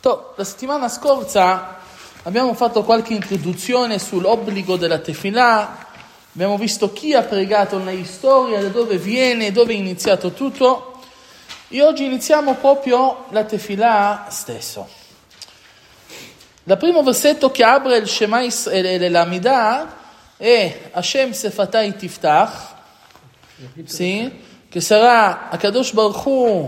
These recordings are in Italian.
La settimana scorsa abbiamo fatto qualche introduzione sull'obbligo della tefillah, abbiamo visto chi ha pregato nella storia, da dove viene, dove è iniziato tutto, e oggi iniziamo proprio la tefillah stesso. Il primo versetto che apre il Shema l'Amidah è Hashem Sefatai Tiftach, sì, che sarà Akadosh Baruch Hu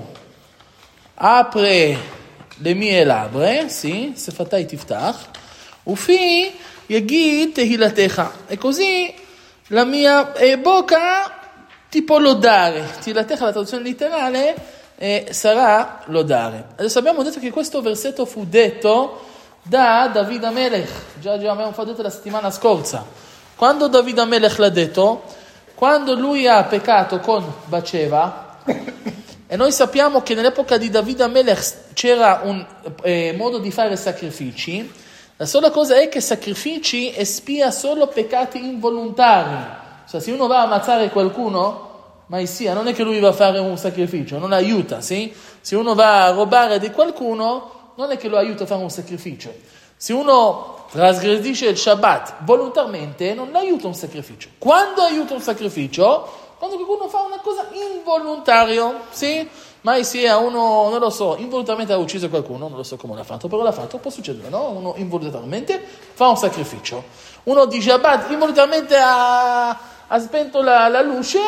apre le mie labbra, sì, Sefatai Tiftach, Ufi Yagid Tehilatecha, e così la mia bocca ti può lodare. Tehilatecha, la traduzione letterale, sarà lodare. Adesso abbiamo detto che questo versetto fu detto da David HaMelech, già abbiamo fatto la settimana scorsa. Quando David HaMelech l'ha detto, quando lui ha peccato con Batsheva, e noi sappiamo che nell'epoca di David HaMelech c'era un modo di fare sacrifici, la sola cosa è che sacrifici espia solo peccati involontari. Cioè, se uno va a ammazzare qualcuno, mai sia, non è che lui va a fare un sacrificio, non aiuta, sì? Se uno va a rubare di qualcuno, non è che lo aiuta a fare un sacrificio. Se uno trasgredisce il Shabbat volontariamente, non aiuta un sacrificio. Quando aiuta un sacrificio? Quando qualcuno fa una cosa involontaria, sì? Mai sia uno, non lo so, involontariamente ha ucciso qualcuno, non lo so come l'ha fatto, però l'ha fatto, può succedere, no? Uno involontariamente fa un sacrificio. Uno di Shabbat involontariamente ha spento la luce,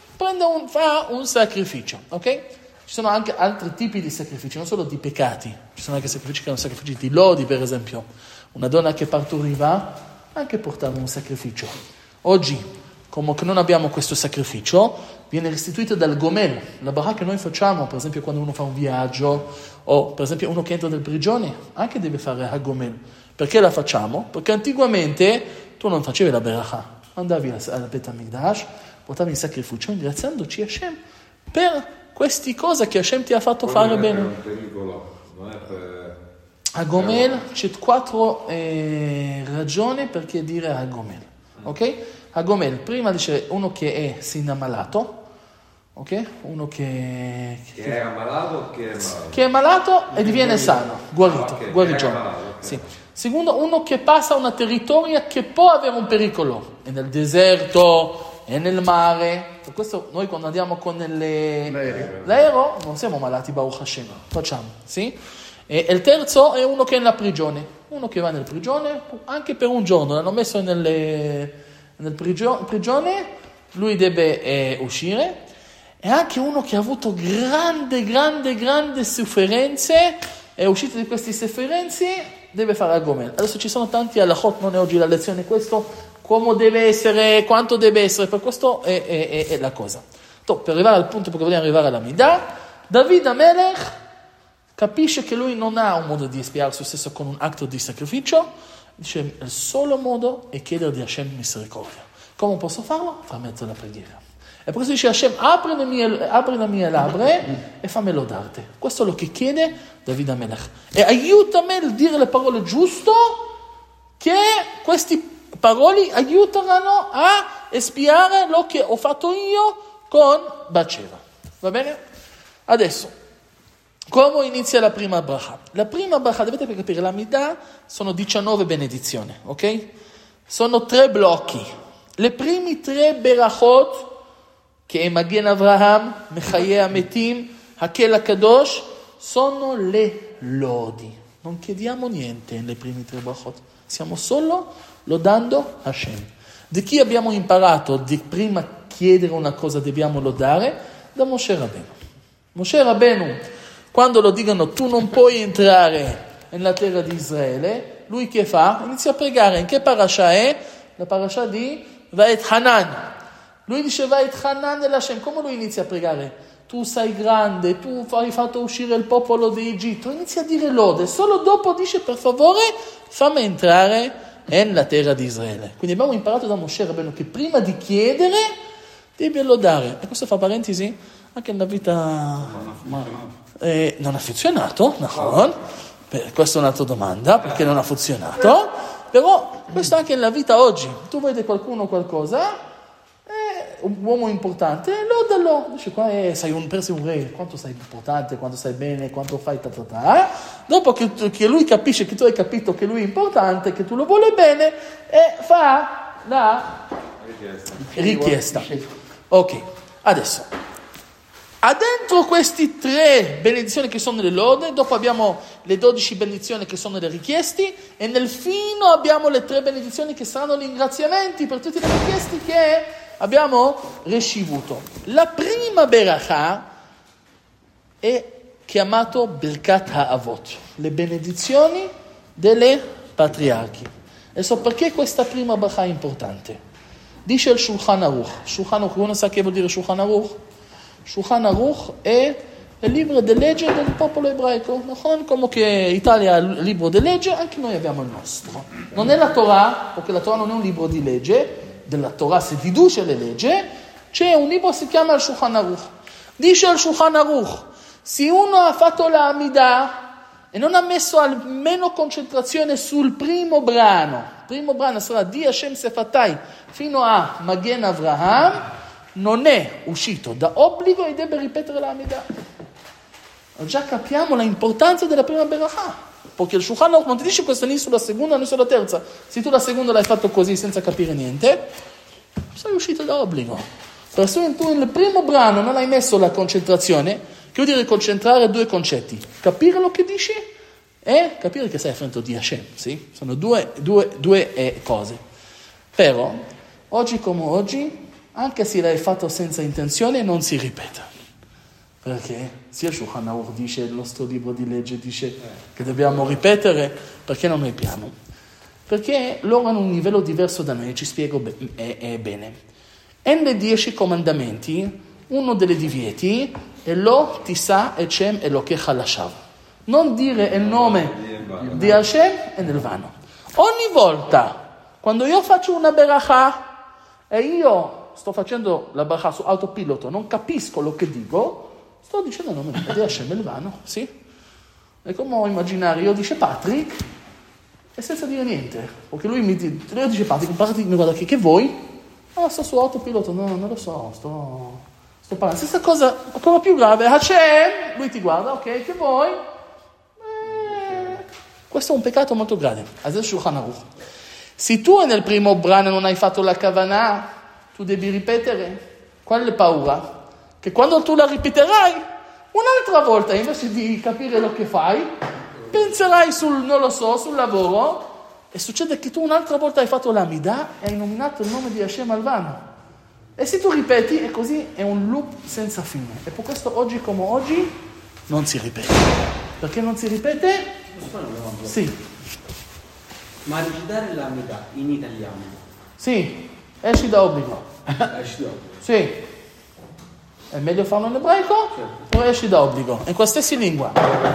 fa un sacrificio, ok? Ci sono anche altri tipi di sacrifici, non solo di peccati. Ci sono anche sacrifici che sono sacrifici di lodi, per esempio. Una donna che partoriva anche portava un sacrificio. Oggi, come che non abbiamo questo sacrificio, viene restituito dal gomel. La bracha che noi facciamo, per esempio, quando uno fa un viaggio, o per esempio uno che entra nel prigione, anche deve fare a gomel. Perché la facciamo? Perché antiquamente tu non facevi la bracha. Andavi al Bet HaMikdash, portavi il sacrificio, ringraziandoci Hashem per queste cose che Hashem ti ha fatto fare bene. È un pericolo, non è per... A Gomel c'è 4 ragioni perché dire a Gomel, ok? A Gomel, prima dice uno che si è ammalato, ok? Uno che è ammalato o che è malato? Che è malato e diviene sano, guarito, Okay, guarigione. malato, okay. Sì. Secondo, uno che passa una territoria che può avere un pericolo, è nel deserto, è nel mare. Per questo noi quando andiamo con l'aereo non siamo malati, Baruch Hashem, facciamo, sì? E il terzo è uno che è nella prigione, uno che va nel prigione anche per un giorno, l'hanno messo nel prigione, lui deve uscire. E anche uno che ha avuto grande sofferenze, è uscito di queste sofferenze, deve fare a Gomel. Adesso ci sono tanti halachot, non è oggi la lezione, questo come deve essere, quanto deve essere, per questo è la cosa. Per arrivare al punto, perché vogliamo arrivare all'Amidah, David HaMelech capisce che lui non ha un modo di espiare se stesso con un atto di sacrificio, dice il solo modo è chiedere di Hashem misericordia. Come posso farlo? Per mezzo della preghiera. E per questo dice Hashem, apri le mie labbra e fammi lodarti. Questo è lo che chiede David HaMelech. E aiutami a dire le parole giuste, che queste parole aiutano a espiare lo che ho fatto io con Batsheva. Va bene? Adesso, come inizia la prima bracha? La prima bracha, dovete capire, l'Amidah sono 19 benedizioni, ok? Sono 3 blocchi. Le primi 3 berachot, che è Magen Avraham, Mechaye Ametim, Hakel HaKadosh, sono le lodi. Non chiediamo niente nelle prime 3 brachot, stiamo solo lodando Hashem. Di chi abbiamo imparato di prima chiedere una cosa dobbiamo lodare? Da Moshe Rabbeinu. Moshe Rabbeinu, quando lo dicono tu non puoi entrare nella terra di Israele, lui che fa? Inizia a pregare. In che parasha è? La parasha di Va'et Hanan. Lui dice Va'et Hanan el Hashem. Come lui inizia a pregare? Tu sei grande, tu hai fatto uscire il popolo di Egitto. Inizia a dire lode. Solo dopo dice per favore fammi entrare nella terra di Israele. Quindi abbiamo imparato da Moshe Rabbeinu che prima di chiedere devi lodare. E questo fa parentesi anche nella vita... non ha funzionato, no? Questa è un'altra domanda, perché non ha funzionato, però questo anche nella vita oggi. Tu vedi qualcuno qualcosa, un uomo importante, lodalo. Dice, sei un re, quanto sei importante, quanto sei bene, quanto fai Dopo che lui capisce che tu hai capito che lui è importante, che tu lo vuole bene, fa la richiesta. Ok, adesso. Ha dentro questi 3 benedizioni che sono le lode, dopo abbiamo le 12 benedizioni che sono le richieste, e nel fino abbiamo le 3 benedizioni che saranno gli ringraziamenti per tutti i richiesti che abbiamo ricevuto. La prima Berachà è chiamato Birkat HaAvot, le benedizioni delle patriarchi. Adesso perché questa prima Berachà è importante? Dice il Shulchan Aruch, uno sa che vuol dire Shulchan Aruch? Shulchan Aruch è il libro di legge del popolo ebraico, come che Italia ha il libro di legge, anche noi abbiamo il nostro. Non è la Torah, perché la Torah non è un libro di legge, della Torah si fiducia le leggi, c'è un libro che si chiama il Shulchan Aruch. Dice il Shulchan Aruch, se uno ha fatto la Amidah e non ha messo almeno concentrazione sul primo brano sarà di Hashem Sefatai fino a Magen Avraham, non è uscito da obbligo e deve ripetere la Amidah. Già capiamo l'importanza della prima Berachà, perché il Shulchan Aruch non ti dice questo né sulla seconda né sulla terza. Se tu la seconda l'hai fatto così senza capire niente, sei uscito da obbligo. Per cui tu nel primo brano non hai messo la concentrazione, che vuol dire concentrare 2 concetti: capire lo che dici e capire che sei a fronte di Hashem, sì? Sono due cose. Però, oggi come oggi, anche se l'hai fatto senza intenzione, non si ripete. Perché sia il Shulchan Aruch dice, il nostro libro di legge dice che dobbiamo ripetere, perché non ripiamo? Perché loro hanno un livello diverso da noi, ci spiego bene. Nei 10 comandamenti, uno dei divieti è Lo tisa Hashem Elokecha lashav. Non dire il nome di Hashem e nel vano. Ogni volta, quando io faccio una berachà e io sto facendo la berachà su autopilota, non capisco lo che dico, sto dicendo il nome di Hashem nel vano, sì? È come immaginare, io dice Patrick e senza dire niente, perché lui dice Patrick mi guarda che vuoi? Sto su autopilota, no, non lo so, sto parlando. Stessa cosa, ancora più grave, Hashem, lui ti guarda, ok, che vuoi? Questo è un peccato molto grave. Adesso Shulchan Aruch. Se tu nel primo brano non hai fatto la kavanah, tu devi ripetere. Qual è la paura? Che quando tu la ripeterai, un'altra volta, invece di capire lo che fai, penserai sul lavoro, e succede che tu un'altra volta hai fatto l'Amidah e hai nominato il nome di Hashem al vano. E se tu ripeti, e così è un loop senza fine. E per questo oggi come oggi non si ripete. Perché non si ripete? Sì. Ma recitare l'Amidah in italiano? Sì, esci da obbligo. Sì. È meglio farlo in ebraico o esci da obbligo? In qualsiasi lingua.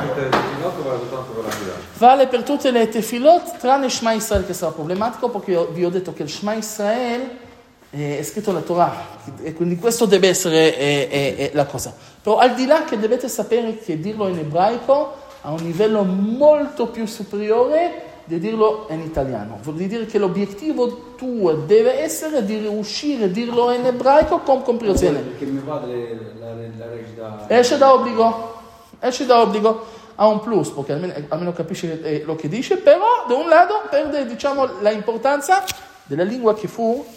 Vale per tutte le tefilot, tranne Shema Israel, che sarà problematico, perché io vi ho detto che il Shema Israel è scritto nella Torah, e quindi questo deve essere la cosa. Però al di là che dovete sapere che dirlo in ebraico a un livello molto più superiore di dirlo in italiano. Vuol dire che l'obiettivo tuo deve essere di riuscire a dirlo in ebraico con comprensione. Perché mio padre la recita... Esce da obbligo, ha un plus, perché almeno capisce lo che dice, però da un lato perde, diciamo, la importanza della lingua che fu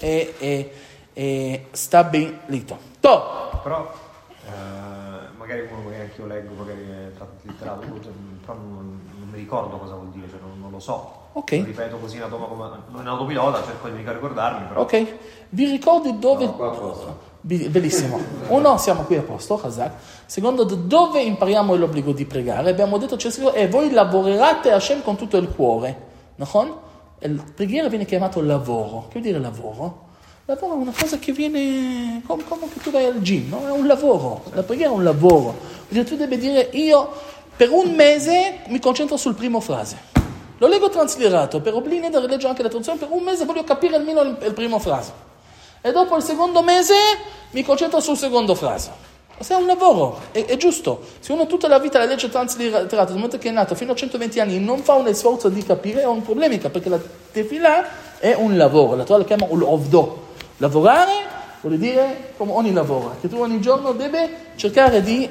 stabilito. Però magari uno che anche io leggo, magari è letterato, però non mi ricordo cosa vuol dire, cioè non lo so. Ok. Lo ripeto così in autopilota, cerco di ricordarmi, però. Ok, vi ricordi dove... No, qua a posto. Bellissimo. Uno, siamo qui a posto, Hazak. Secondo, dove impariamo l'obbligo di pregare? Abbiamo detto, c'è scritto, e voi lavorerete a Hashem con tutto il cuore. No? La preghiera viene chiamato lavoro. Che vuol dire lavoro? Lavoro è una cosa che viene come che tu vai al gym, no? È un lavoro. La preghiera è un lavoro. Tu devi dire, io per un mese mi concentro sul primo frase. Lo leggo transliterato, per obbligare da leggo anche la traduzione, per un mese voglio capire almeno il primo frase. E dopo il secondo mese mi concentro sul secondo frase. Questo è un lavoro, è giusto. Se uno tutta la vita la legge transliterato, dal momento che è nato fino a 120 anni, non fa un sforzo di capire, è un problema, perché la tefillah è un lavoro. La Torah la chiama ul-ovdo. Lavorare vuol dire come ogni lavoro, che tu ogni giorno devi cercare di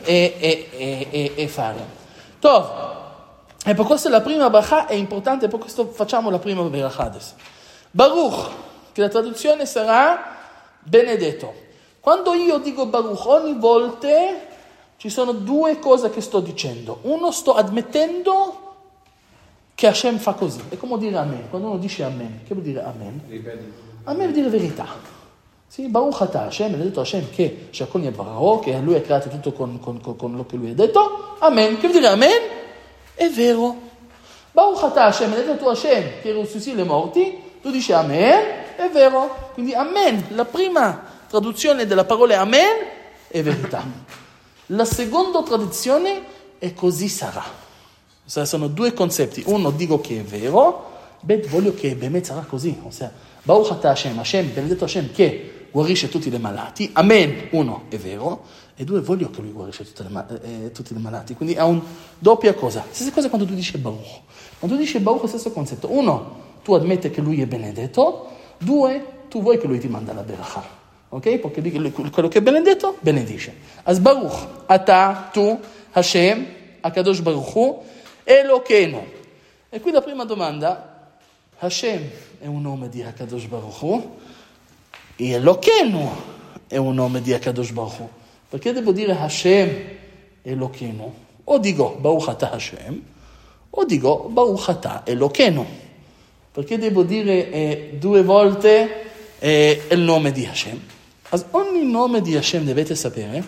fare. Tov, e per questo la prima bracha è importante, per questo facciamo la prima bracha adesso. Baruch, che la traduzione sarà benedetto. Quando io dico Baruch, ogni volta ci sono due cose che sto dicendo. Uno, sto ammettendo che Hashem fa così. È come dire Amen. Quando uno dice Amen, che vuol dire Amen? Amen vuol dire verità. Sì, Baruch Ata Hashem, ha detto Hashem che Shakol Yebarao, che lui ha creato tutto con lo che lui ha detto. Amen. Che vuol dire Amen? È vero. Baruch Ata Hashem, ha detto tu Hashem che risusciti le morti, tu dici Amen, è vero. Quindi Amen, la prima traduzione della parola Amen è verità. La seconda traduzione è così sarà. Sono due concetti. Uno, dico che è vero, voglio che Bemet sarà così. Ossia, Baruch Ata Hashem, Hashem, benedetto Hashem che guarisce tutti i malati. Amen, uno, è vero. E due, voglio che lui guarisce tutti i malati. Quindi è una doppia cosa. Stessa cosa quando tu dici Baruch. Quando tu dici Baruch è lo stesso concetto. Uno, tu admetti che lui è benedetto. Due, tu vuoi che lui ti manda la beracha. Ok? Perché quello che è benedetto, benedice. As Baruch, Ata, tu, Hashem, Akadosh Baruch Hu, Elokeinu. E qui la prima domanda, Hashem è un nome di Akadosh Baruch Hu e Elokeinu è un nome di Akadosh Baruch Hu. Perché devo dire Hashem Elokeinu? O dico Baruch Ata Hashem, o dico Baruch Ata Elokeinu. Perché devo dire due volte il nome di Hashem? Ogni nome di Hashem dovete sapere,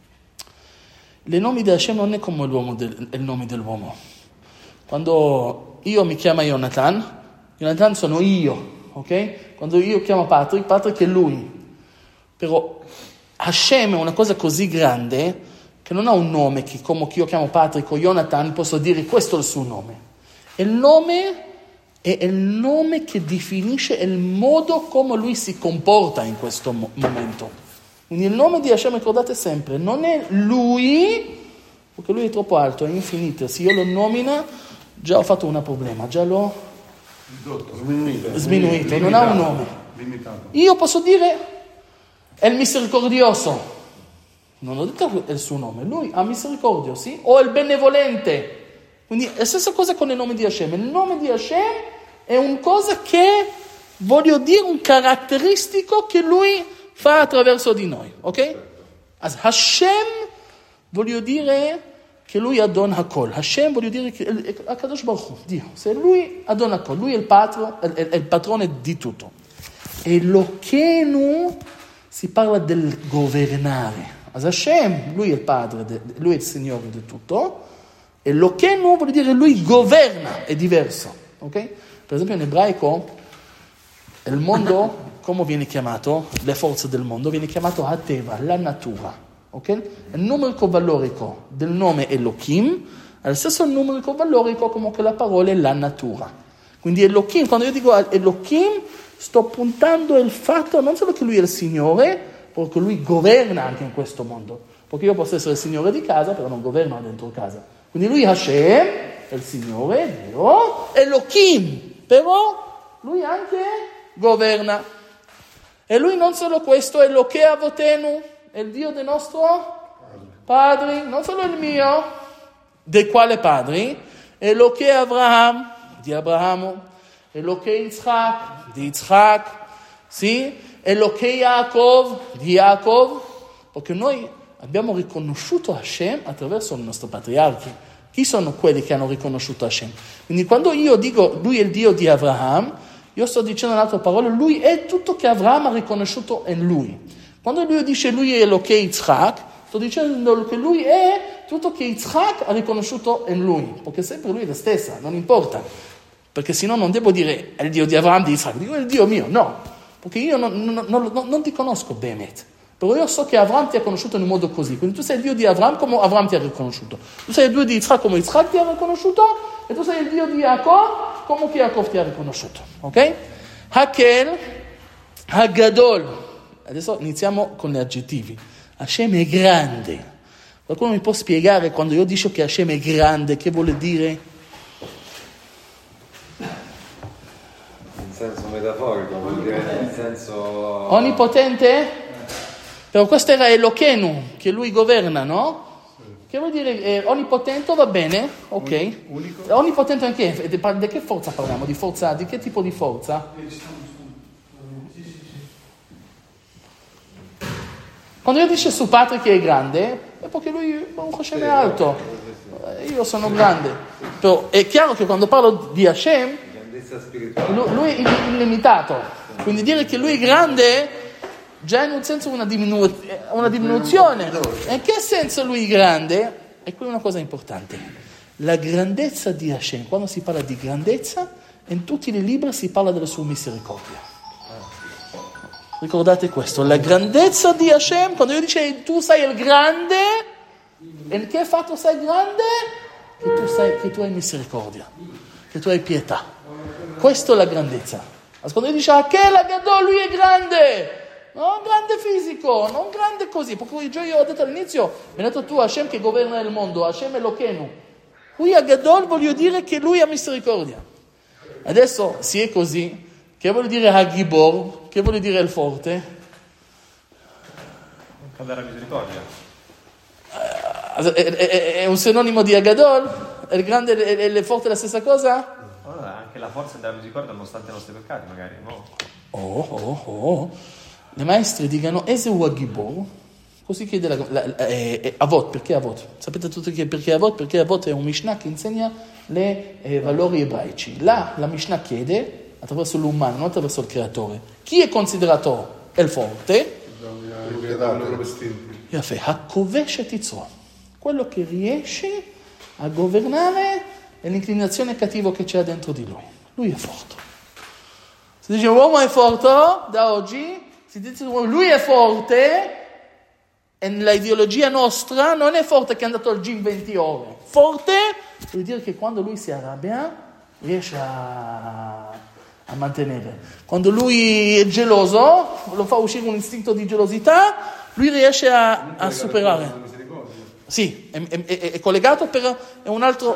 il nome di Hashem non è come il nome dell'uomo. Quando io mi chiamo Jonathan sono io, ok? Quando io chiamo Patrick è lui. Però Hashem è una cosa così grande che non ha un nome che come io chiamo Patrick o Jonathan posso dire questo è il suo nome. Il nome è il nome che definisce il modo come lui si comporta in questo momento. Quindi il nome di Hashem, ricordate sempre, non è lui, perché lui è troppo alto, è infinito. Se io lo nomino, già ho fatto un problema, già l'ho sminuito, non ha un nome. Limitato. Io posso dire, è il misericordioso. Non ho detto il suo nome, lui ha misericordia, sì? O il benevolente. Quindi è la stessa cosa con il nome di Hashem. Il nome di Hashem è una cosa che, voglio dire, un caratteristico che lui fa attraverso di noi, ok? As Hashem, voglio dire che lui Adon Hakol. Hashem voglio dire che Akadosh Baruch Hu, Dio. Se lui Adon Hakol, lui è il patrone di tutto. E Elokeinu si parla del governare. As Hashem, lui è il padre, lui è il Signore di tutto. E Elokeinu vuol dire lui governa, è diverso, ok? Per esempio in ebraico il mondo, come viene chiamato? Le forze del mondo viene chiamato Hateva, la natura, ok? Il numerico valorico del nome Elohim è lo stesso numerico valorico come che la parola è la natura. Quindi Elohim, quando io dico Elohim, sto puntando il fatto non solo che lui è il Signore, perché lui governa anche in questo mondo. Perché io posso essere il Signore di casa, però non governo dentro casa. Quindi lui Hashem è il Signore, è vero, Elohim, però lui anche governa. E lui non solo questo, è Elokei Avotenu, è il Dio del nostro padre, non solo il mio, dei quali padri, Elokei Abraham, di Abramo, Elokei Yitzhak, di Yitzhak, sì, Elokei Yaakov, di Yaakov, perché noi abbiamo riconosciuto Hashem attraverso il nostro patriarchi. Chi sono quelli che hanno riconosciuto Hashem? Quindi quando io dico lui è il Dio di Abraham, io sto dicendo un'altra parola, lui è tutto che Abraham ha riconosciuto in lui. Quando lui dice lui è Elokei Yitzhak, sto dicendo che lui è tutto che Yitzhak ha riconosciuto in lui, perché sempre lui è la stessa, non importa, perché sennò non devo dire è il Dio di Abraham, di Yitzhak, dico è il Dio mio, no, perché io non ti conosco Bemet. Però io so che Avram ti ha conosciuto in un modo così. Quindi tu sei il Dio di Avram come Avram ti ha riconosciuto. Tu sei il Dio di Yitzhak come Yitzhak ti ha riconosciuto. E tu sei il Dio di Yaakov come Yaakov ti ha riconosciuto. Ok? Hakel, Hagadol. Adesso iniziamo con gli aggettivi. Hashem è grande. Qualcuno mi può spiegare quando io dico che Hashem è grande, che vuole dire? In senso metaforico, vuol dire in senso... Onnipotente? Però questo era Elochenu, che lui governa, no? Che vuol dire onnipotente, va bene, ok. Unico. Onnipotente anche, di che forza parliamo? Di forza, di che tipo di forza? Quando io dice su Padre che è grande, è perché lui un Hashem è alto. Io sono grande. Però è chiaro che quando parlo di Hashem, Grandezza spirituale. lui è illimitato. Quindi dire che lui è grande già in un senso una diminuzione. E in che senso lui è grande? E qui una cosa importante. La grandezza di Hashem, quando si parla di grandezza, in tutti i libri si parla della sua misericordia. Ricordate questo, la grandezza di Hashem, quando io dico tu sei il grande, in che fatto sei grande? Che tu hai misericordia, che tu hai pietà. Questa è la grandezza. Quando io dico che la Gadol, lui è grande, non grande fisico, non grande così, perché io ho detto all'inizio, mi hai detto tu Hashem che governa il mondo, Hashem Elochenu. Qui a Gadol voglio dire che lui ha misericordia. Adesso se è così, che vuol dire Hagibor? Che vuol dire il forte? Cadere a misericordia. È un sinonimo di Agadol? È il grande e il forte è la stessa cosa? Allora, anche la forza della misericordia nonostante i nostri peccati, magari, no? Le maestre dicono Eseu Hagibor? Così chiede Avot, perché Avot? Sapete tutti perché Avot? Perché Avot è un Mishnah che insegna i valori ebraici. Là la Mishnah chiede attraverso l'umano, non attraverso il creatore. Chi è considerato il forte? Hakovesh et Yitzro. Quello che riesce a governare l'inclinazione cattiva che c'è dentro di lui. Lui è forte. Si dice l'uomo è forte, da oggi si dice lui è forte, e nell'ideologia nostra non è forte che è andato al gym 20 ore. Forte vuol dire che quando lui si arrabbia riesce a mantenere. Quando lui è geloso, lo fa uscire un istinto di gelosità, lui riesce a superare. Sì, è collegato, però è un altro,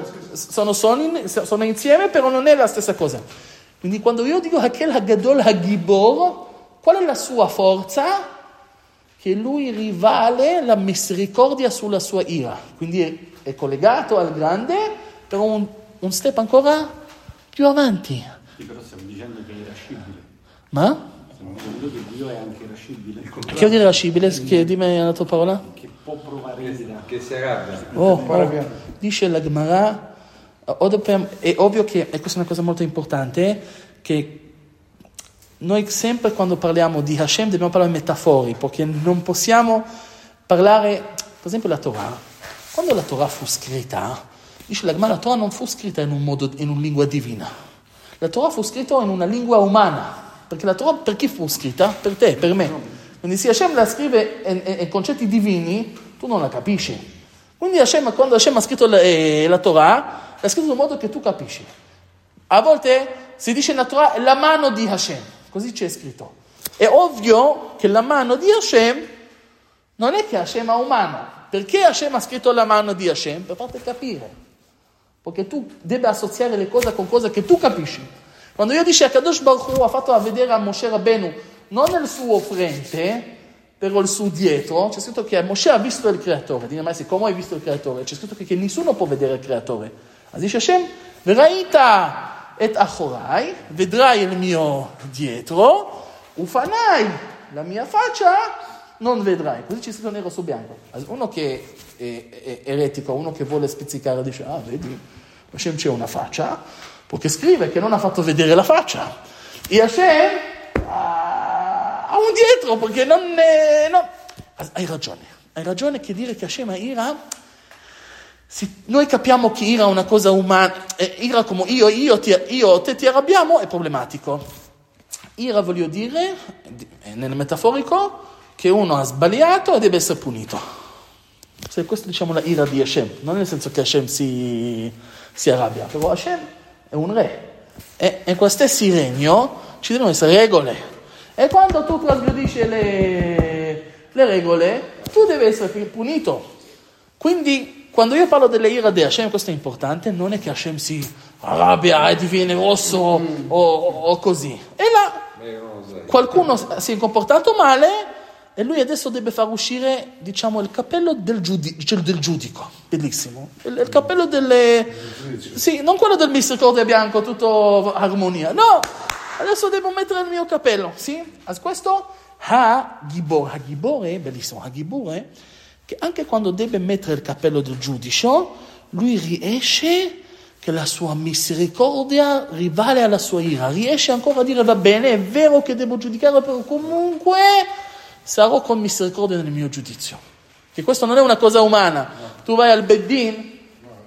sono insieme, però non è la stessa cosa. Quindi quando io dico Hakel Hagadol Hagibor, qual è la sua forza? Che lui rivale la misericordia sulla sua ira. Quindi è collegato al grande, però un step ancora più avanti. Sì, però stiamo dicendo che è irascibile. Ma? Stiamo dicendo che Dio è anche irascibile. Che vuol dire irascibile? Dimmi una tua parola. Che può provare ira. Che si arrabbia. Dice la Gemara, è ovvio che, e questa è una cosa molto importante, che noi sempre quando parliamo di Hashem dobbiamo parlare metafori, perché non possiamo parlare, per esempio la Torah. Quando la Torah fu scritta, dice la Gemara, la Torah non fu scritta in una lingua divina. La Torah fu scritta in una lingua umana. Perché la Torah per chi fu scritta? Per te, per me. Quindi se Hashem la scrive in concetti divini, tu non la capisci. Quindi quando Hashem ha scritto la Torah, l'ha scritto in un modo che tu capisci. A volte si dice nella Torah la mano di Hashem, così c'è scritto. È ovvio che la mano di Hashem non è che Hashem ha umano. Perché Hashem ha scritto la mano di Hashem? Per farti capire. Perché tu devi associare le cose con cose che tu capisci. Quando io dico che Kadosh Baruch Hu ha fatto vedere a Moshe Rabbeinu non il suo frente, però il suo dietro, c'è scritto che Moshe ha visto il creatore. Dite, ma come hai visto il creatore? C'è scritto che nessuno può vedere il creatore. Dice Hashem, veraita et achorai, vedrai il mio dietro, ufanai, la mia faccia, non vedrai. Così c'è scritto nero su bianco. Uno che è eretico, uno che vuole spizzicare, dice, vedi, Hashem c'è una faccia, perché scrive che non ha fatto vedere la faccia. E Hashem ha un dietro, perché non. Hai ragione che dire che Hashem ha ira. Noi capiamo che ira è una cosa umana, ira come io te ti arrabbiamo è problematico. Ira voglio dire, nel metaforico, che uno ha sbagliato e deve essere punito. Se questo diciamo la ira di Hashem, non nel senso che Hashem si arrabbia, però Hashem è un re. E in qualsiasi regno ci devono essere regole. E quando tu trasgredisci le regole, tu devi essere punito. Quindi, quando io parlo delle ira di Hashem, questo è importante, non è che Hashem si arrabbia e diviene rosso o così. E là, qualcuno si è comportato male e lui adesso deve far uscire, diciamo, il cappello del giudico, bellissimo, il cappello delle... Sì, non quello del misericordia bianco, tutto armonia, no, adesso devo mettere il mio cappello, sì? A questo Hagibore, bellissimo, Hagibore, che anche quando deve mettere il cappello del giudice, lui riesce che la sua misericordia rivale alla sua ira, riesce ancora a dire va bene, è vero che devo giudicare, però comunque sarò con misericordia nel mio giudizio. Che questo non è una cosa umana. Tu vai al Beddin,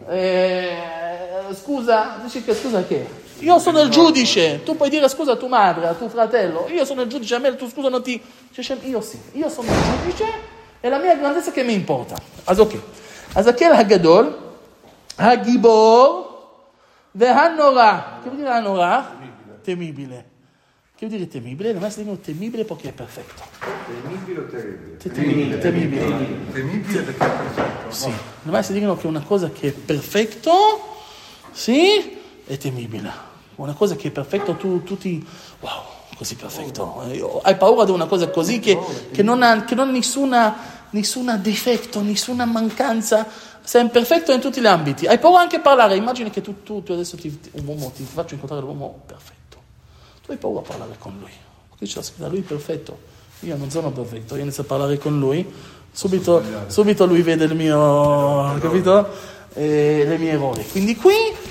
scusa, dici che scusa che? Io sono il giudice, tu puoi dire scusa a tua madre, a tuo fratello, io sono il giudice, a me tu scusa non ti... Io sì, io sono il giudice e la mia grandezza che mi importa. As ok. As akel hagadol, hagibor, vehanora. Che vuol dire hanora? Temibile. Che vuol dire temibile? Non è dicono temibile perché è perfetto. Temibile o terribile? Temibile. Temibile perché è perfetto. Sì. Non si dicono che una cosa che è perfetto, sì, è temibile. Una cosa che è perfetto, tu ti... Wow, così perfetto. Hai paura di una cosa così che non ha nessuna difetto, nessuna mancanza. Sei perfetto in tutti gli ambiti. Hai paura anche a parlare. Immagini che tu adesso un uomo, ti faccio incontrare l'uomo perfetto. Tu hai paura a parlare con lui. Perché c'è scritto, lui è perfetto. Io non sono perfetto. Io inizio a parlare con lui. Subito lui vede il mio... Capito? Le mie errori. Quindi qui...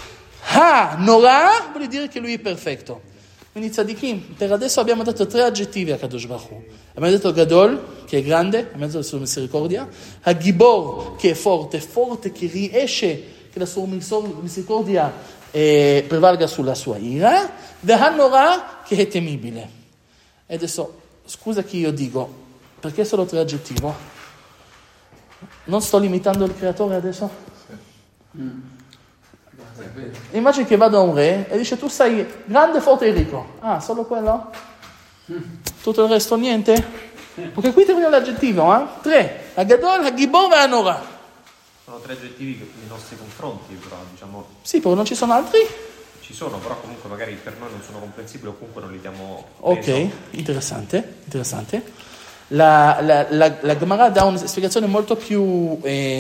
Nora vuol dire che lui è perfetto. Quindi tzadikim, per adesso abbiamo dato 3 aggettivi a Kadosh Baruch Hu. Abbiamo detto Gadol, che è grande, abbiamo detto la sua misericordia. Hagibor, che è forte, che riesce, che la sua misericordia prevalga sulla sua ira. Vehanora, che è temibile. E adesso, scusa che io dico, perché solo 3 aggettivi? Non sto limitando il creatore adesso? Immagini che vado a un re e dice tu sei grande, forte e ricco. Ah, solo quello? Tutto il resto niente? Perché qui termina l'aggettivo, 3. Hagadol, Hagibor e Hanora. Sono 3 aggettivi nei nostri confronti, però diciamo... Sì, però non ci sono altri? Ci sono, però comunque magari per noi non sono comprensibili o comunque non li diamo peso. Ok, interessante. La Gemara dà una spiegazione molto più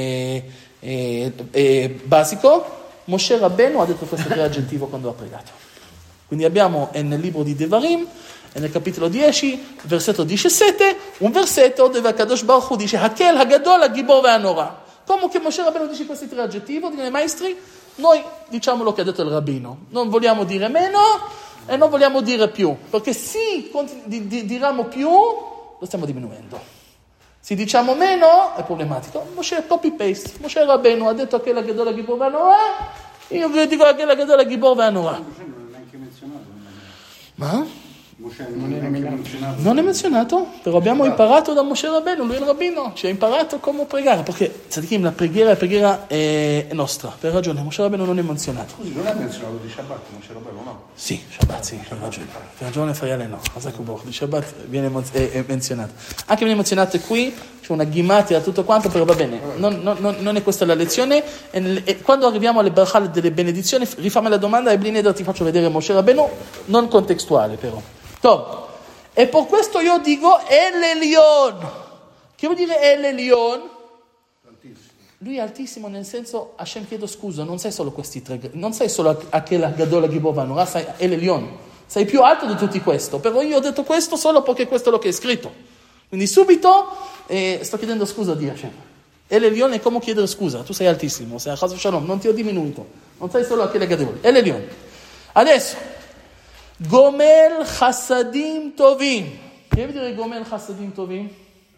basico. Moshe Rabbeinu ha detto questo 3 aggettivo quando ha pregato. Quindi abbiamo nel libro di Devarim, nel capitolo 10, versetto 17, un versetto dove Kadosh Baruch Hu dice Hakel, Hagadol, Hagibor e Hanora. Come che Moshe Rabbeinu dice questi 3 aggettivi, dicono i maestri, noi diciamo lo che ha detto il rabbino. Non vogliamo dire meno e non vogliamo dire più, perché se diciamo più, lo stiamo diminuendo. Se diciamo meno, è problematico. Moshe copy-paste. Moshe Rabbeinu ha detto che la Gadol Hagibor Hanora, io vi dico che la Gadol Hagibor Hanora. Moshe non è neanche menzionato. Ma? Moshe non è neanche menzionato. Non è menzionato, però abbiamo imparato da Moshe Rabbeinu, lui è il rabbino, ci ha imparato come pregare, perché tzadikim, la preghiera è nostra, per ragione, Moshe Rabbeinu non è menzionato. Scusi, non è menzionato di Shabbat, Moshe Rabbeinu, no? Sì, Shabbat, sì, per ragione Fayale no, di Shabbat viene menzionato. Anche viene menzionato qui, c'è una ghimatia, tutto quanto, però va bene, non è questa la lezione, e quando arriviamo alle brachal delle benedizioni, rifammi la domanda e Blineder ti faccio vedere Moshe Rabbeinu, non contestuale però. Top. E per questo io dico El Elion. Che vuol dire El Elion? Lui è altissimo nel senso, Hashem chiedo scusa, non sei solo questi 3, non sei solo Hakel, Gadol, Hagibor, Hanora, sei El Elion. Sei più alto di tutti questo, però io ho detto questo solo perché questo è lo che è scritto. Quindi subito sto chiedendo scusa di Hashem. El Elion è come chiedere scusa, tu sei altissimo, sei Chas Shalom, non ti ho diminuito, non sei solo Hakel, Gadol, El Elion. Adesso Gomel Chassadim Tovim. Che vuol dire Gomel Chassadim Tovim?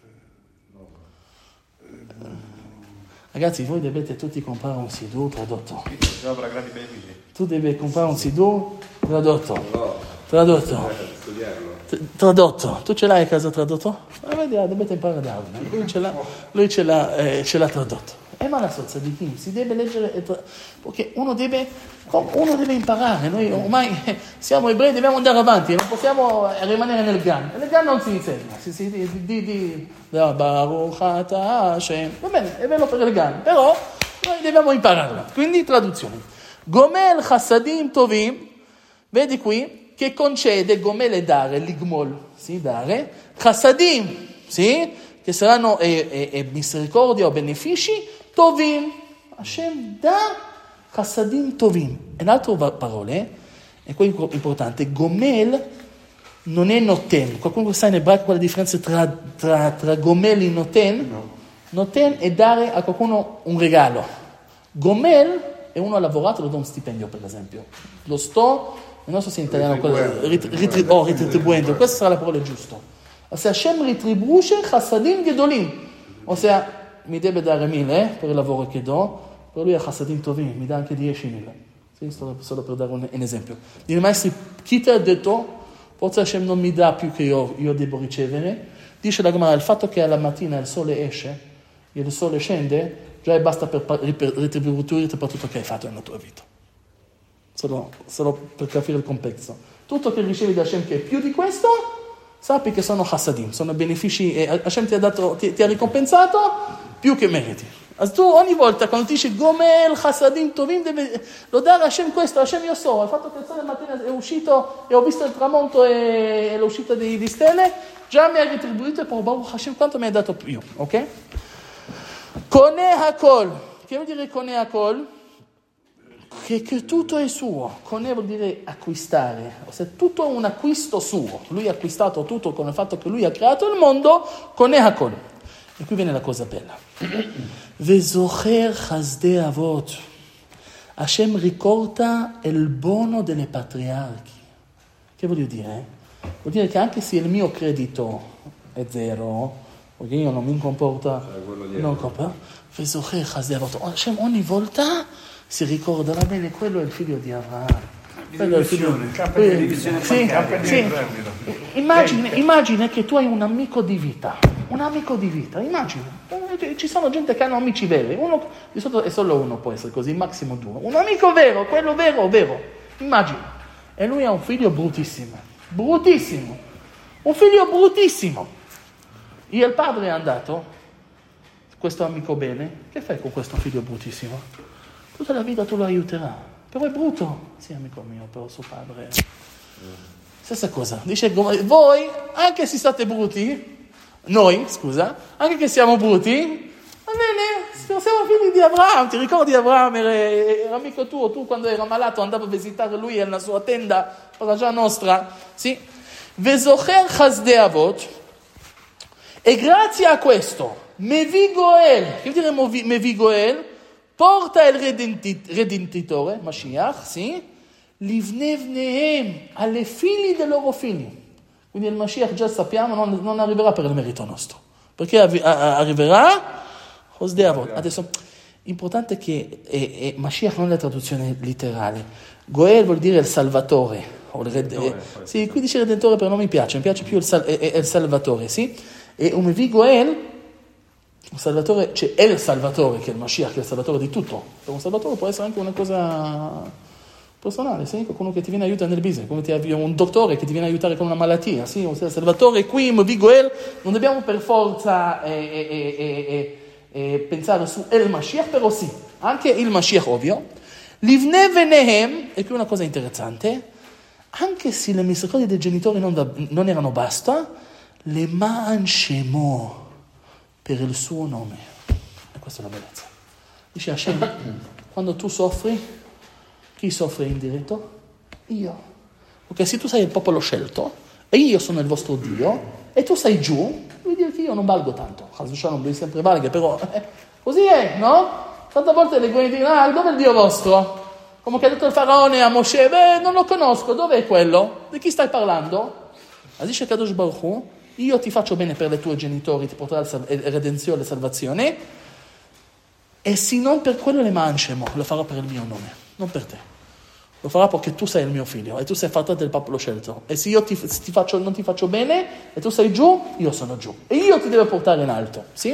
Ragazzi, voi dovete tutti comprare un Sidur tradotto. Tu devi comprare un Sidur tradotto. Tu ce l'hai a casa tradotto? Dovete imparare da Aaron. Lui ce l'ha tradotto. Ma la sozza di Kim si deve leggere, perché uno deve imparare. Noi ormai siamo ebrei, dobbiamo andare avanti, non possiamo rimanere nel Gan. Nel Gan non si insegna, Baruch Ata Hashem. Va bene, è bello per il Gan, però noi dobbiamo impararla. Quindi traduzione. Gomel Chassadim Tovim, vedi qui, che concede, Gomel è dare, Ligmol, sì, dare, Chassadim, sì? Che saranno misericordia o benefici, tovim. Hashem dà chassadim tovim. In altre parole, e qui è importante, gomel non è noten. Qualcuno sa in ebraico qual è la differenza tra gomel e noten? No. Noten è dare a qualcuno un regalo. Gomel è uno ha lavorato, lo do un stipendio per esempio. Lo sto, non so se in italiano, retribuendo. Questa sarà la parola giusta. Ossia, Hashem retribuisce chassadim gedolim. Ossia, mi deve dare 1.000 per il lavoro che do, però lui ha chassadim tovim, mi dà anche 10.000. Sì, solo per dare un esempio. I maestri, chi ti ha detto, forse Hashem non mi dà più che io devo ricevere? Dice la Gemara, il fatto che alla mattina il sole esce e il sole scende, già basta per retribuire per tutto che hai fatto nella tua vita. Solo per capire il complesso. Tutto che ricevi da Hashem che è più di questo, sappi che sono chassadim, sono benefici e Hashem ti ha ricompensato più che meriti. Tu ogni volta quando ti dici gomel, chassadim, tovim, devi lo dare a Hashem questo, Hashem io so, il fatto che il sole mattina è uscito e ho visto il tramonto e l'uscita di stelle, già mi ha retribuito e poi Baruch Hashem quanto mi ha dato più, ok? Koneh hakol, che vuol dire koneh hakol? Che tutto è suo. Koneh vuol dire acquistare, ossia tutto è un acquisto suo. Lui ha acquistato tutto con il fatto che lui ha creato il mondo, koneh hakol. E qui viene la cosa bella. Vezocher chasdei avot. Hashem ricorda il buono delle patriarchi. Che voglio dire? Vuol dire che anche se il mio credito è zero, perché io non mi comporta, non compra, Vezocher chasdei avot. Hashem ogni volta si ricorda, va bene, quello è il figlio di Avraham. Quello è il figlio di divisione. Sì. Immagina che tu hai un amico di vita. Un amico di vita, immagina. Ci sono gente che hanno amici veri. Uno, di solito è solo uno, può essere così, massimo 2. Un amico vero, quello vero. Immagina. E lui ha un figlio bruttissimo. Un figlio bruttissimo. E il padre è andato, questo amico bene, che fai con questo figlio bruttissimo? Tutta la vita tu lo aiuterai. Però è brutto. Sì, amico mio, però suo padre. Stessa cosa. Dice, voi, anche se siete brutti, noi, scusa, anche che siamo brutti, va bene, siamo figli di Abraham, ti ricordi Abraham era amico tuo, tu quando era malato andavo a visitare lui nella sua tenda, cosa già nostra, sì? Vezocher chasdei avot, e grazie a questo, Mevi Goel, che vuol dire Mevi Goel? Porta il Redentitore, Mashiach, sì? Livnevnehem, alle figli dei loro figli. Quindi il Mashiach già sappiamo non arriverà per il merito nostro, perché arriverà chasdei avot. Adesso importante che Mashiach non è la traduzione letterale. Goel vuol dire il salvatore o il redentore. Sì, qui dice redentore però non mi piace più il salvatore, sì? E un Mevi Goel, un salvatore, c'è il salvatore che è il Mashiach, che è il salvatore di tutto. Per un salvatore può essere anche una cosa personale, sì? Qualcuno che ti viene a aiutare nel business, come un dottore che ti viene a aiutare con una malattia, sì? Un salvatore qui, Mevi Goel, non dobbiamo per forza pensare su il Mashiach, però sì, anche il Mashiach ovvio. Livne venehem, e qui una cosa interessante, anche se le misericordie dei genitori non erano basta, le manshemo per il suo nome. E questa è la bellezza. Dice Hashem, quando tu soffri, chi soffre in diretto? Io. Perché se tu sei il popolo scelto, e io sono il vostro Dio, e tu sei giù, vuol dire che io non valgo tanto. Lui sempre valga, però così è, no? Tante volte le guerre dicono, dove è il Dio vostro? Come che ha detto il faraone a Moshe, non lo conosco, dove è quello? Di chi stai parlando? Dice Kadosh Baruch Hu, io ti faccio bene per i tuoi genitori, ti porterò la redenzione e salvazione, e se non per quello le manchemo, lo farò per il mio nome, non per te. Lo farò perché tu sei il mio figlio e tu sei fatto del popolo scelto. E se io non ti faccio bene e tu sei giù, io sono giù. E io ti devo portare in alto, sì?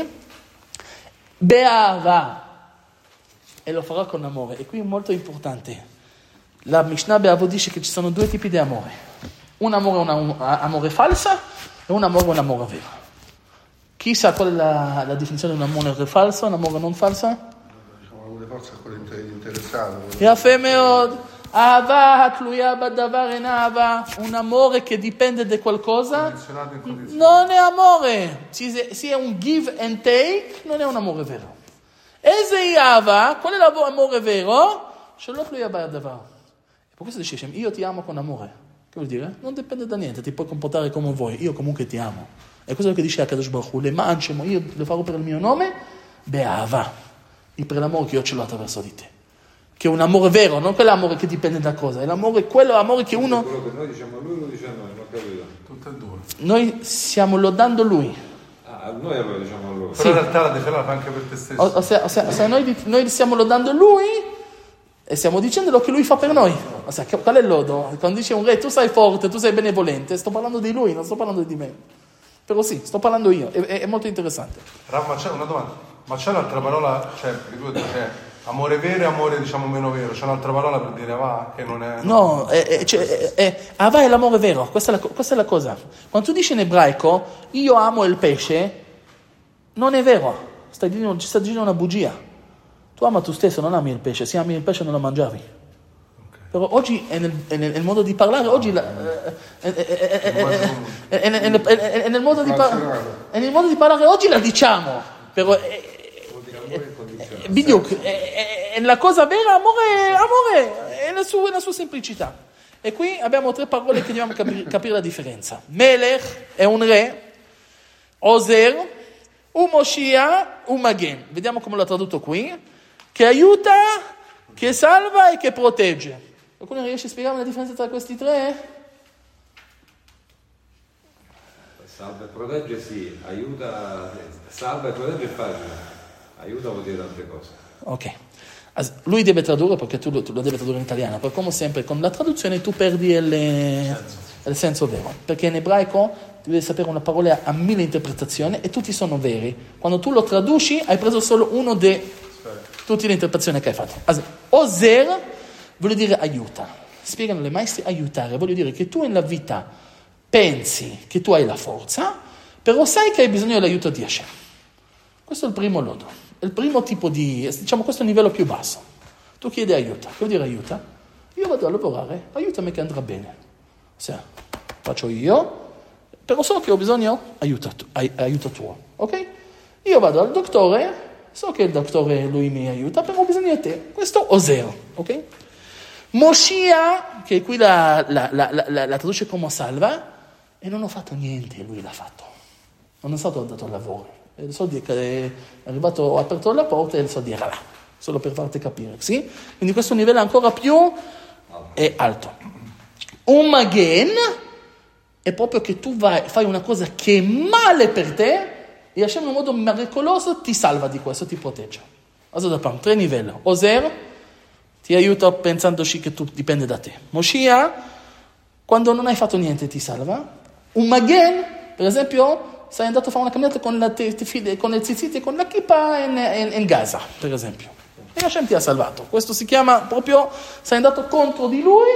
Be'ava. E lo farò con amore. E qui è molto importante. La Mishnah Be'avo dice che ci sono 2 tipi di amore. Un amore è un amore falsa e un amore è un amore vero. Chi sa qual è la definizione di un amore falso, un amore non falso? Diciamo, l'amore falso è quello interessato. Yafé meod. Ahava tluya badavar en ahava, un amore che dipende da qualcosa, non è amore. Se è un give and take, non è un amore vero. Eze ahava, qual è l'amore vero? Shello tluya badavar. Per questo dice Hashem, io ti amo con amore. Che vuol dire? Non dipende da niente, ti puoi comportare come vuoi, io comunque ti amo. E questo è quello che dice Akadosh Baruch Hu, le manchemo, io le farò per il mio nome, be'ava, e per l'amore che io ce l'ho attraverso di te. Che è un amore vero, non quell'amore che dipende da cosa, è l'amore, quello amore che uno... Quello che noi diciamo a lui lo dice a noi, non capito? Tutte e due. Noi stiamo lodando lui. Noi lo diciamo a lui. Però in realtà la defila la fa anche per te stesso. Ossia noi stiamo lodando lui e stiamo dicendo che lui fa per noi. Ossia, qual è il lodo? Quando dice un re, tu sei forte, tu sei benevolente, sto parlando di lui, non sto parlando di me. Però sì, sto parlando io, è molto interessante. Rav, ma c'è una domanda, ma c'è un'altra parola, cioè, perché tu dici, amore vero e amore diciamo meno vero, c'è un'altra parola per dire va che non è... No, Ava è l'amore vero, questa è la cosa. Quando tu dici in ebraico, io amo il pesce, non è vero, stai dicendo una bugia. Tu ama tu stesso, non ami il pesce, se ami il pesce non lo mangiavi. Però oggi è nel modo di parlare, oggi è nel modo di parlare, oggi la diciamo, però è la cosa vera, amore è la sua semplicità. E qui abbiamo 3 parole che dobbiamo capire la differenza. Melech è un re, Ozer, un Moshiach, un Magen. Vediamo come l'ho tradotto qui, che aiuta, che salva e che protegge. Qualcuno riesce a spiegare la differenza tra questi 3? Salva e protegge sì, aiuta, salva e protegge è facile, aiuta vuol dire tante cose. Ok, lui deve tradurre perché tu lo devi tradurre in italiano, perché come sempre con la traduzione tu perdi il senso vero, perché in ebraico devi sapere una parola ha 1000 interpretazioni e tutti sono veri. Quando tu lo traduci hai preso solo uno di tutte le interpretazioni che hai fatto. Ozer vuol dire aiuta, spiegano le maestri aiutare, vuol dire che tu nella vita pensi che tu hai la forza, però sai che hai bisogno dell'aiuto di Hashem. Questo è il primo lodo, il primo tipo di, diciamo questo è il livello più basso. Tu chiedi aiuta, che vuol dire aiuta? Io vado a lavorare, aiutami che andrà bene. Ossia, faccio io, però so che ho bisogno aiuto tuo, ok? Io vado al dottore, so che il dottore lui mi aiuta, però ho bisogno di te. Questo o zero, ok? Moshiach, che qui la traduce come salva, e non ho fatto niente, lui l'ha fatto. Non è stato dato al lavoro. Il soldi è arrivato, ho aperto la porta e il soldi era là, solo per farti capire, sì? Quindi questo livello è ancora più alto. Un magen è proprio che tu fai una cosa che è male per te e Hashem in un modo miracoloso ti salva di questo, ti protegge. Allora, 3 livelli. Ozer ti aiuta pensandoci che tu dipende da te. Moshiach, quando non hai fatto niente, ti salva. Un magen, per esempio, sei andato a fare una camminata con le tzitzit e con la kippa in Gaza, per esempio. E Hashem ti ha salvato. Questo si chiama proprio, sei andato contro di lui,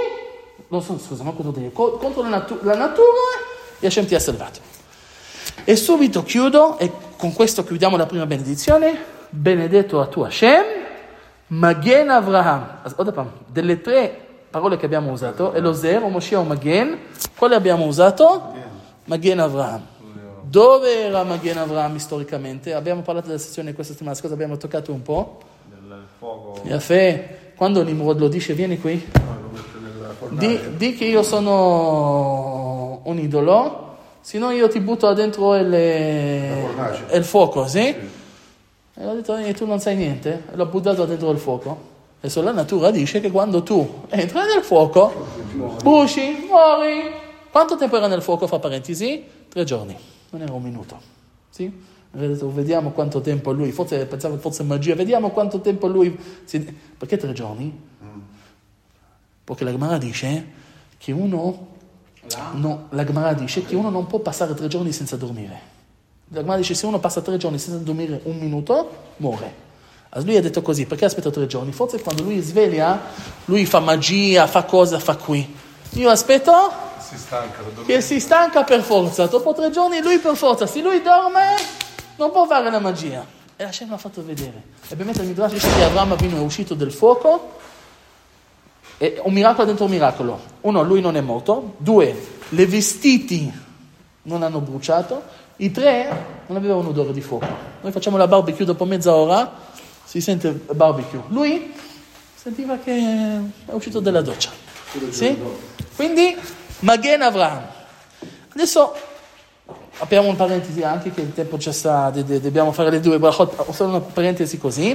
contro la natura, e Hashem ti ha salvato. E subito chiudo, e con questo chiudiamo la prima benedizione. Benedetto a tu Hashem, Magen Avraham. Delle 3 parole che abbiamo usato, Elozer, Moshiach, Magen, quale abbiamo usato? Magen Avraham. Dove era Magen Avraham storicamente? Abbiamo parlato della sessione questa settimana scorsa, abbiamo toccato un po'. Del fuoco. Yafé, quando Nimrod lo dice, vieni qui. Di che io sono un idolo, se no io ti butto dentro il fuoco, sì? E ho detto, tu non sai niente, e l'ho buttato dentro il fuoco. Adesso la natura dice che quando tu entri nel fuoco, bruci, muori. Quanto tempo era nel fuoco, fra parentesi? 3 giorni, non era un minuto, sì? Ho detto, vediamo quanto tempo lui, pensavo forse magia, vediamo quanto tempo lui, perché 3 giorni? Perché la Gemara dice che la Gemara dice che uno non può passare 3 giorni senza dormire. La Gemara dice se uno passa 3 giorni senza dormire un minuto, muore. Allora lui ha detto così, perché aspetta 3 giorni? Forse quando lui sveglia, lui fa magia, fa cosa, fa qui. Io aspetto che si stanca per forza. Dopo 3 giorni lui per forza, se lui dorme, non può fare la magia. E Hashem l'ha fatto vedere. E ovviamente il Midrash dice che Avraham Avinu è uscito del fuoco è un miracolo dentro un miracolo. Uno, lui non è morto. 2, le vestiti non hanno bruciato. I 3, non aveva un odore di fuoco. Noi facciamo la barbecue dopo mezz'ora, si sente barbecue. Lui sentiva che è uscito dalla doccia. Sì? Quindi, Magen Avraham. Adesso apriamo un parentesi anche che il tempo ci sta, dobbiamo fare le 2 brachot, solo una parentesi così.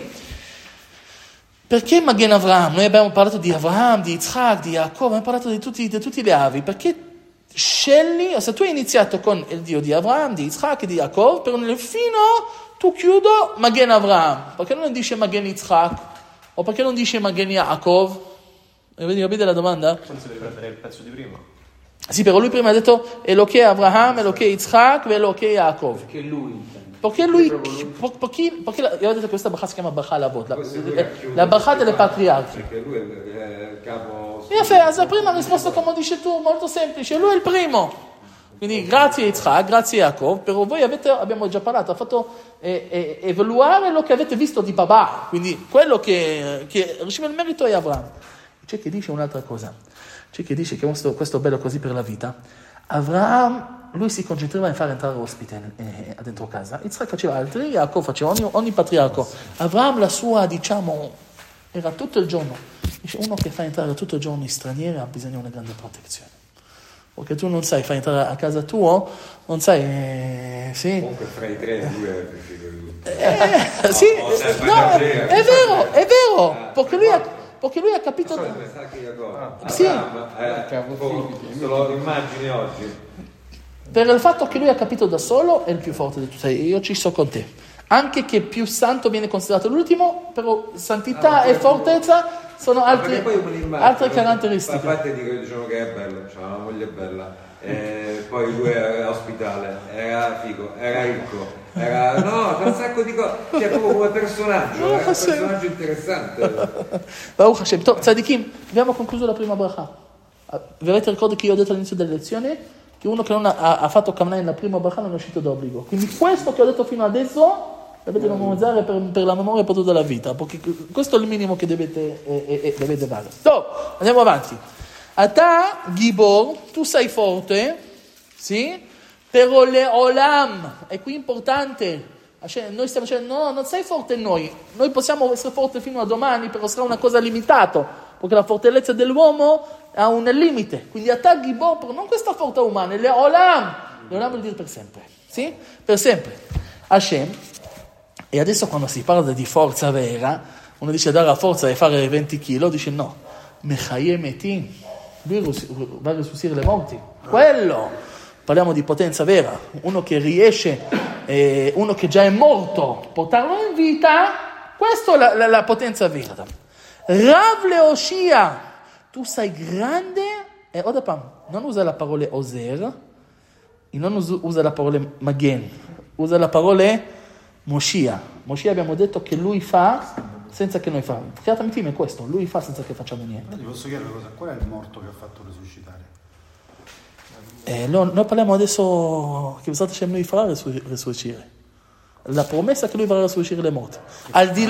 Perché Magen Avraham? Noi abbiamo parlato di Avraham, di Yitzhak, di Yaakov, abbiamo parlato di tutti gli avi. Perché scegli, o se tu hai iniziato con il Dio di Avraham, di Yitzhak e di Yaakov, per nel fino tu chiudo Magen Avraham. Perché non dice Magen Yitzhak? O perché non dice Magen Yaakov? Capite la domanda? Forse devi prendere il pezzo di prima. Sì, però lui prima ha detto Elokei Avraham, Elokei Yitzhak e Elokei Yaakov. Perché lui intende. Perché lui, perché io ho detto che questa bracha si chiama bracha lavot, la bracha delle patriarchi. Perché lui è il capo. La prima risposta, come dici tu, molto semplice, lui è il primo. Quindi grazie Yitzhak, grazie Yaakov, però voi abbiamo già parlato, ha fatto evaluare lo che avete visto di Babà, quindi quello che riceve il merito è Avraham. C'è chi dice un'altra cosa. C'è chi dice che questo è bello così per la vita. Avraham, lui si concentrava in fare entrare ospite dentro casa. Yitzhak faceva altri, Yaakov faceva ogni patriarco. Avraham, la sua, era tutto il giorno. Dice, uno che fa entrare tutto il giorno in stranieri ha bisogno di una grande protezione. Perché tu non sai fare entrare a casa tua, non sai, sì. Comunque fra i 3 lui è preferito di tutti. Sì, no, è vero, perché lui ha capito. Sì. Se lo immagini oggi. Per il fatto che lui ha capito da solo è il più forte di tutti. Io ci sto con te. Anche che più santo viene considerato l'ultimo, però santità e fortezza sono altre caratteristiche. A parte dicono che è bello, c'ha una moglie bella, poi lui era ospitale, era figo, era ricco, c'è un sacco di cose, cioè proprio come personaggio, è un personaggio interessante. Baruch Hashem. Tzadikim, abbiamo concluso la prima bracha. Vi avete ricordato che io ho detto all'inizio della lezione che uno che non ha fatto Kavanah nella prima bracha non è uscito d'obbligo. Quindi questo che ho detto fino adesso dovete memorizzare per la memoria per tutta la vita, perché questo è il minimo che dovete fare. Andiamo avanti. Ata Gibor, tu sei forte, sì? Però le olam, è qui importante. Noi stiamo dicendo, no, non sei forte noi possiamo essere forti fino a domani, però sarà una cosa limitata, perché la fortezza dell'uomo ha un limite. Quindi Ata Gibor, però non questa forza umana, le olam vuol dire per sempre, sì? Per sempre. Hashem. E adesso quando si parla di forza vera, uno dice dare la forza e fare 20 kg, dice no, Mechayem Etim, lui va a risuscitare le morti. Quello, parliamo di potenza vera, uno che riesce, uno che già è morto, portarlo in vita, questa è la potenza vera. Rav Leoshia, tu sei grande, e Odapam, non usa la parola Ozer, e non usa la parola Magen, usa la parola Moshiach abbiamo detto che lui fa senza che noi facciamo. È questo, lui fa senza che facciamo niente. Ti posso chiedere una cosa, qual è il morto che ha fatto risuscitare? Noi parliamo adesso che Hashem lui farà risuscitare. La promessa che lui farà risuscitare le morti. Al di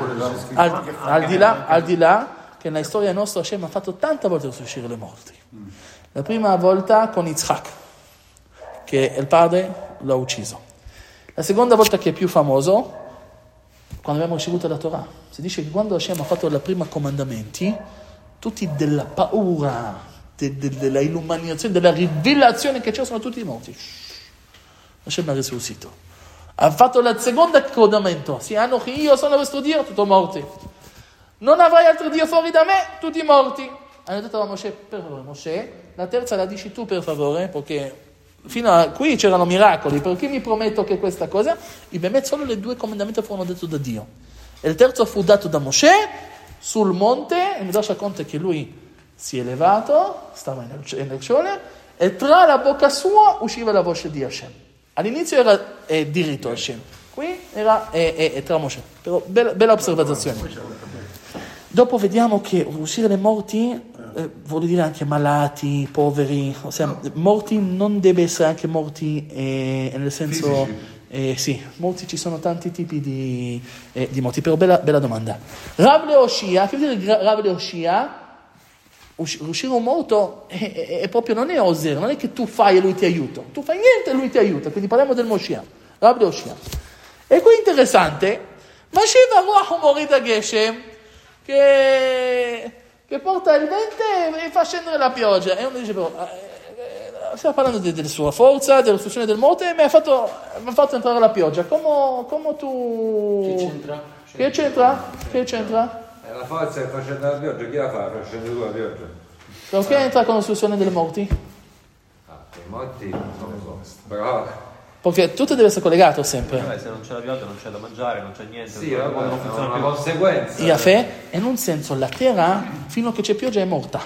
là che nella storia nostra Hashem ha fatto tante volte risuscitare le morti. La prima volta con Yitzhak, che il padre l'ha ucciso. La seconda volta che è più famoso, quando abbiamo ricevuto la Torah, si dice che quando Hashem ha fatto i primi comandamenti, tutti della paura, della illuminazione, della rivelazione che c'è, sono tutti morti. Hashem ha risuscitato. Ha fatto il secondo comandamento, sì, io sono il vostro Dio, tutti morti. Non avrai altro Dio fuori da me, tutti morti. Hanno detto a Moshe, per favore, Moshe, la terza la dici tu per favore, perché fino a qui c'erano miracoli, perché mi prometto che questa cosa, in Bemet solo le 2 comandamenti furono detti da Dio. E il terzo fu dato da Moshe sul monte, e mi lascia conto che lui si è elevato, stava nel cielo, e tra la bocca sua usciva la voce di Hashem. All'inizio era diritto Hashem, qui era tra Moshe, però bella osservazione. Dopo vediamo che uscire dai morti vuol dire anche malati, poveri, ossia morti non deve essere anche morti nel senso sì, molti ci sono tanti tipi di morti, però bella domanda. Rav Leoshia, che vuol dire Rav Leoshia? uscire un morto è proprio, non è osere, non è che tu fai e lui ti aiuta, tu fai niente e lui ti aiuta, quindi parliamo del Moshiach, Rabbi Oshia. E qui interessante, Mashiva Ruach Morida Geshem, che porta il vento e fa scendere la pioggia, e uno dice però, stiamo parlando della sua forza, della istruzione del morte, mi ha fatto entrare la pioggia, come tu... Che c'entra? La forza che fa scendere la pioggia, chi la fa? Fa scendere tu la pioggia? Perché entra con l'istruzione dei morti? I morti non lo so, però... Perché tutto deve essere collegato sempre. Se non c'è la pioggia non c'è da mangiare, non c'è niente. Sì, non funziona più. Conseguenza. Yafè, e in un senso la terra, fino a che c'è pioggia, è morta.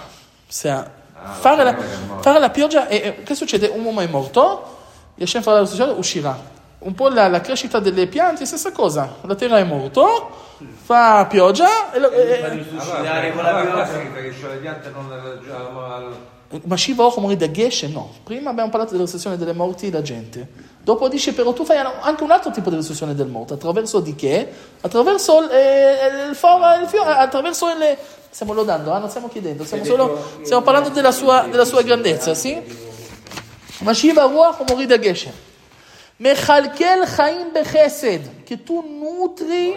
Fare la pioggia, che succede? Un uomo è morto, Hashem farà la istruzione, uscirà. Un po' la crescita delle piante, stessa cosa. La terra è morto, fa pioggia risuscitare con la Allora si pioggia. riferisce alle piante, non al... ma Shiva Och Morida Geshem no. Prima abbiamo parlato dell'istruzione delle morti la gente. Dopo dice però tu fai anche un altro tipo di istruzione del morto. Attraverso di che? Attraverso il fiore, attraverso le... Stiamo lodando, non stiamo chiedendo, stiamo parlando della sua grandezza, sì? Ma Shiva Ruach Morida Geshem. Mechalkel Chaim Bechesed, che tu nutri...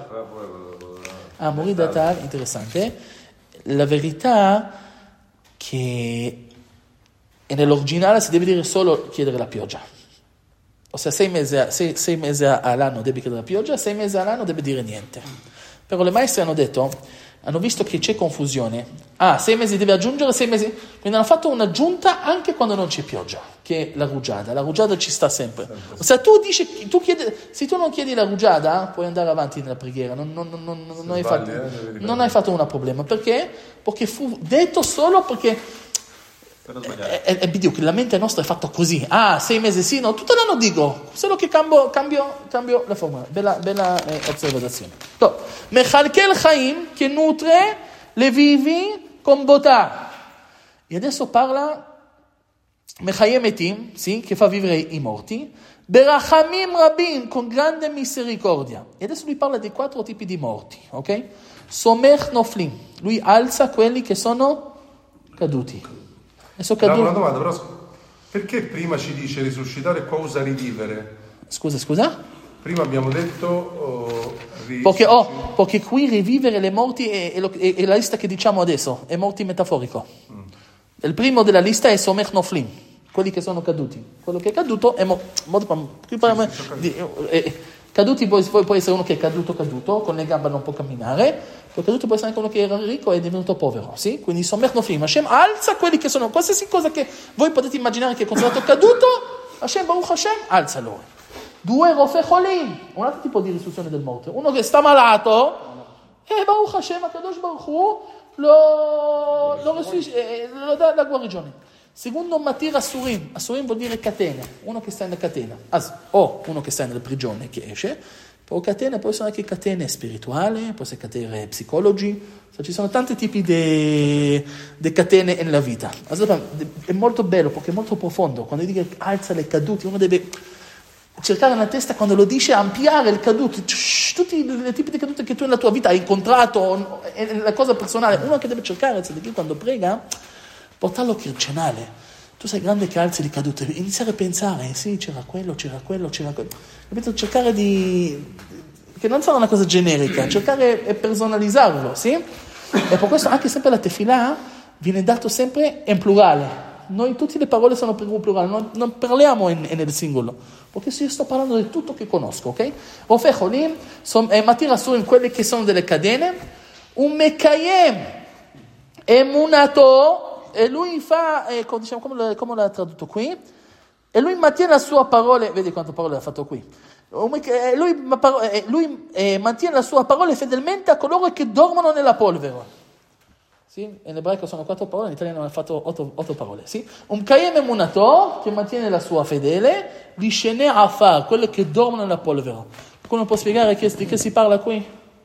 Morida Tal, interessante. La verità che nell'originale si deve dire solo chiedere la pioggia. Ossia 6 mesi all'anno deve chiedere la pioggia, 6 mesi all'anno deve dire niente. Però le maestre hanno visto che c'è confusione. 6 mesi deve aggiungere, 6 mesi... Quindi hanno fatto un'aggiunta anche quando non c'è pioggia, che è la rugiada. La rugiada ci sta sempre. Ossia se tu non chiedi la rugiada, puoi andare avanti nella preghiera. Non hai fatto un problema. Perché? Perché fu detto solo perché... È che la mente nostra è fatta così. 6 mesi sì, no, tutto l'anno dico, solo che cambio la forma. Bella osservazione. Mechalkel Chaim, che nutre le vivi con bontà. E adesso parla Mechayem Etim, sì, che fa vivere i morti. Berachamim Rabin, con grande misericordia. E adesso lui parla di 4 tipi di morti, ok? Somech Noflim, lui alza quelli che sono caduti. Una domanda, però, perché prima ci dice risuscitare e qua usa rivivere? Scusa? Prima abbiamo detto perché qui rivivere le morti è la lista che diciamo adesso, è morti metaforico. Il primo della lista è Somech Noflim, quelli che sono caduti. Quello che è caduto è caduti può essere uno che è caduto, con le gambe non può camminare. Poi caduto può essere anche uno che era ricco e è divenuto povero, sì? Quindi Somech Noflim, Hashem alza quelli che sono, qualsiasi cosa che voi potete immaginare che è considerato caduto, Hashem, Baruch Hashem, alza loro. 2 Rofei Cholim, un altro tipo di risurrezione del morto. Uno che sta malato, Baruch Hashem, HaKadosh Baruch Hu, lo dà la guarigione. Secondo Matir Asurim vuol dire catene, uno che sta in catena, o uno che sta nella prigione che esce. Però catene può essere anche catene spirituali, può essere catene psicologi, ci sono tanti tipi di catene nella vita. È molto bello perché è molto profondo. Quando dico alza le caduti, uno deve cercare nella testa, quando lo dice, ampliare il caduto, tutti i tipi di cadute che tu nella tua vita hai incontrato, è la cosa personale. Uno che deve cercare, quando prega, portarlo kirchenale. Tu sei grande che alzi le cadute, iniziare a pensare, sì, c'era quello. Capito? Cercare che non sarà una cosa generica, cercare e personalizzarlo, sì? E per questo anche sempre la tefilà viene dato sempre in plurale. Noi tutte le parole sono in plurale, non parliamo nel singolo, perché se io sto parlando di tutto che conosco, ok? Rofei Cholim, Matir Asurim, quelle che sono delle catene, un Mekayem Emunato. E lui fa, diciamo, come l'ha tradotto qui, e lui mantiene la sua parola, vedi quante parole ha fatto qui, lui mantiene la sua parola fedelmente a coloro che dormono nella polvere. Sì? In ebraico sono 4 parole, in italiano ha fatto 8 parole. Sì? Un Kayem Emunato, che mantiene la sua fedele, di Shene Afar, quelli che dormono nella polvere. Come può spiegare di che si parla qui?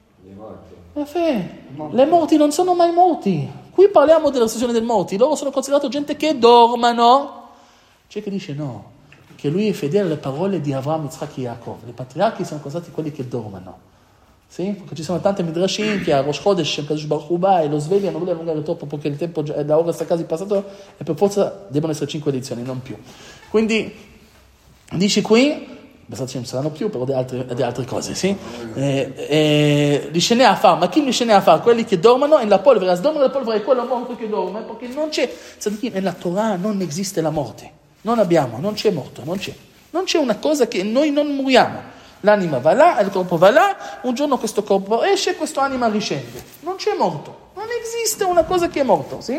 Le morti non sono mai morti. Qui parliamo della risurrezione dei morti, loro sono considerati gente che dormono. C'è che dice no, che lui è fedele alle parole di Avraham, Yitzhak e Yaakov. I patriarchi sono considerati quelli che dormono. Sì? Perché ci sono tante midrashim che a Rosh Chodesh Kadosh Baruch Hu e lo sveglia, non vuole allungare troppo perché il tempo da ora sta quasi passato e per forza devono essere 5 edizioni, non più. Quindi dice qui, non saranno più, però di altre cose, sì? Li scene a far, ma chi li scene a far? Quelli che dormono nella polvere, dormono nella polvere è quello morto che dorme, perché non c'è, nella Torah non esiste la morte, non c'è morto, non c'è una cosa che noi non moriamo. L'anima va là, il corpo va là, un giorno questo corpo esce, questo anima riscende. Non c'è morto, non esiste una cosa che è morto, sì?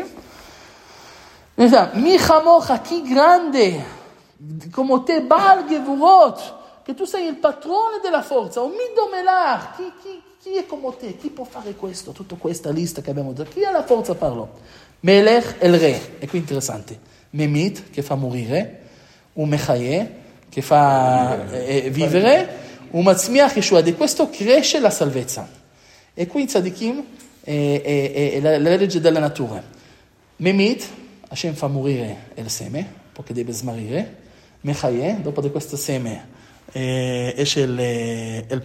Mi chamocha, chi grande, come te, Baal Gevurot, che tu sei il padrone della forza, o Midomelach, chi è come te, chi può fare questo, tutta questa lista che abbiamo detto, chi ha la forza a farlo? Melech el re, e qui interessante, Memit, che fa morire, un Mechaye, che fa vivere, un Matzmiach Yeshua, di questo cresce la salvezza. E qui in Tzadikim è la legge della natura. Memit, Hashem fa morire il seme, perché deve smarrire. Mechaye, dopo di questo seme esce il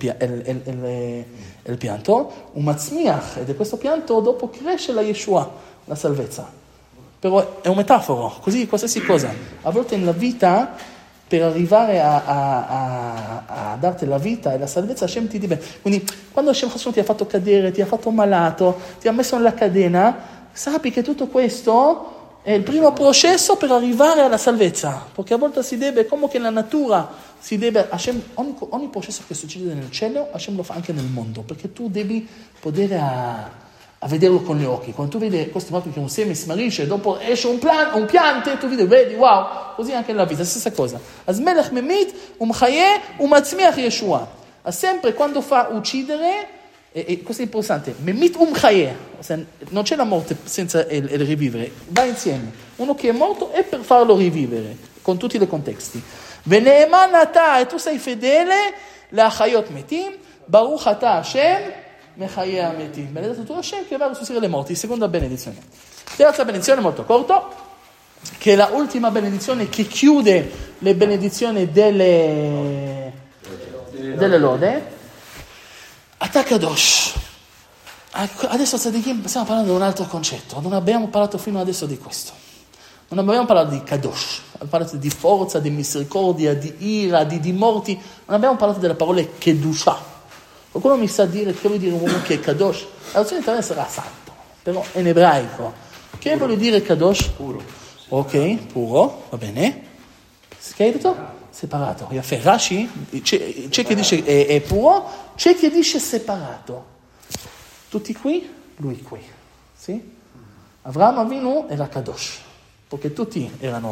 pianto. Un Matzmiach, e di questo pianto dopo cresce la Yeshua, la salvezza. Però è un metaforo, così qualsiasi cosa. A volte nella vita, per arrivare a darti la vita e la salvezza, Hashem ti dice. Quindi quando Hashem ti ha fatto cadere, ti ha fatto malato, ti ha messo nella catena, sappi che tutto questo è il primo processo per arrivare alla salvezza, perché a volte si deve, come che nella natura si deve, Hashem, ogni processo che succede nel cielo, Hashem lo fa anche nel mondo, perché tu devi poter a vederlo con gli occhi. Quando tu vedi questo marco che un seme smarisce, dopo esce un piante, tu vedi, wow, così anche nella vita, stessa cosa. Azmelech memit, chaye, matzmiach Yeshua. Sempre quando fa uccidere, e questo è importante, memit chaye, non c'è la morte senza il rivivere, va insieme. Uno che è morto è per farlo rivivere, con tutti i contesti. Veneeman ata, e tu sei fedele, le'achayot metim, baruch ata Hashem, Mechaye Ameti. Benedetto tu Hashem che va a resuscitare le morti. Seconda benedizione. Terza benedizione molto corto, che è la ultima benedizione che chiude le benedizioni delle lode. Atakadosh. Adesso stiamo parlando di un altro concetto. Non abbiamo parlato fino adesso di questo. Non abbiamo parlato di Kadosh. Abbiamo parlato di forza, di misericordia, di ira, di morti. Non abbiamo parlato delle parole Kedusha. Qualcuno mi sa dire che vuol dire un uomo che è Kadosh? La traduzione italiana sarà santo, però è in ebraico. Che vuol dire Kadosh? Puro. Ok, puro, va bene. Che hai detto? Separato. Rashi, c'è che dice è puro, c'è che dice separato. Tutti qui, lui qui. Sì? Avraham Avinu era Kadosh, perché tutti erano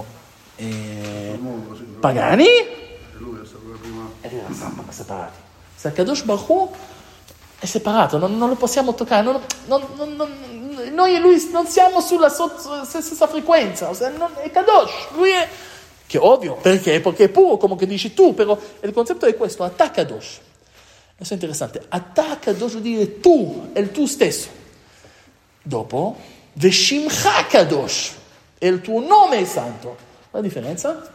pagani ed erano separati. Se Kadosh Baruch Hu è separato, non lo possiamo toccare, noi e lui non siamo sulla stessa frequenza, è Kadosh, lui è, che ovvio, perché? Perché è puro, come che dici tu, però il concetto è questo, Ata Kadosh. Questo è interessante, Ata Kadosh vuol dire tu, è il tu stesso. Dopo, Veshimcha Kadosh, è il tuo nome è santo. La differenza?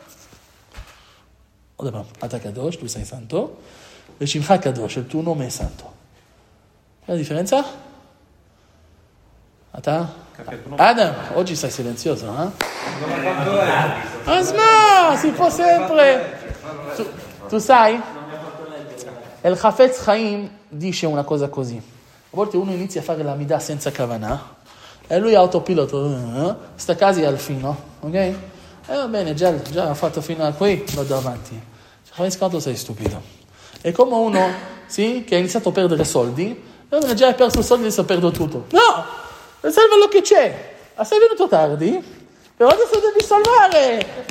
Ata Kadosh, tu sei santo. Veshimcha Kadosh, il tuo nome è santo. La differenza? Adam, oggi sei silenzioso, eh? Asma, si può sempre. Tu sai? Il Chafetz Chaim dice una cosa così. A volte uno inizia a fare la midah senza kavanah e lui è autopilota, sta quasi al fino, ok? Va bene, già ho fatto fino a qui, vado avanti. Quanto sei stupido? È come uno, sì, che ha iniziato a perdere soldi, e già hai perso soldi, adesso perdo tutto. No! Salva lo che c'è. Sei venuto tardi, però adesso devi salvare.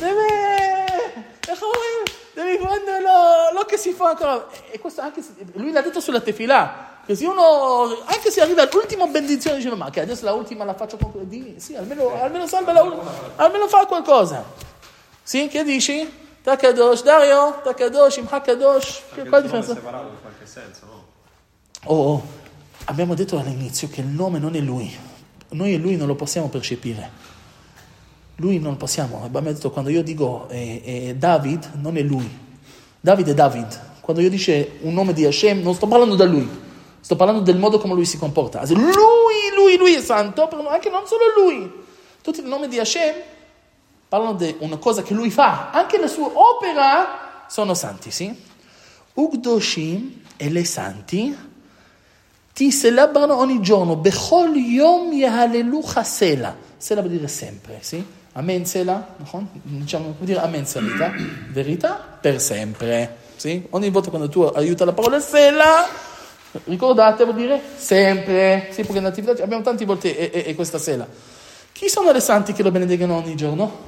Devi prendere lo che si fa ancora. E questo anche lui l'ha detto sulla tefilà, che se uno, anche se arriva all'ultima benedizione, dice ma che adesso la ultima la faccio con sì, almeno salva almeno fa qualcosa. Sì, che dici? Takadosh, Dario, Takadosh, Imha Kadosh. Che qual è la differenza? Separato in qualche senso, no? Abbiamo detto all'inizio che il nome non è lui. Noi e lui non lo possiamo percepire. Lui non possiamo. Abbiamo detto quando io dico David, non è lui. David è David. Quando io dico un nome di Hashem, non sto parlando da lui. sto parlando del modo come lui si comporta. Lui è santo, però anche non solo lui. Tutti i nomi di Hashem parlano di una cosa che lui fa, anche le sue opere sono santi, sì? Ugdoshim e le santi ti celebrano ogni giorno, bechol yom yehalelucha sela. Sela vuol dire sempre, sì? Amen sela, diciamo, vuol dire amen sela, verità per sempre, sì? Ogni volta quando tu aiuti la parola sela, ricordate, vuol dire sempre, sì? Perché nell'attività abbiamo tante volte questa sela. Chi sono le santi che lo benedicono ogni giorno?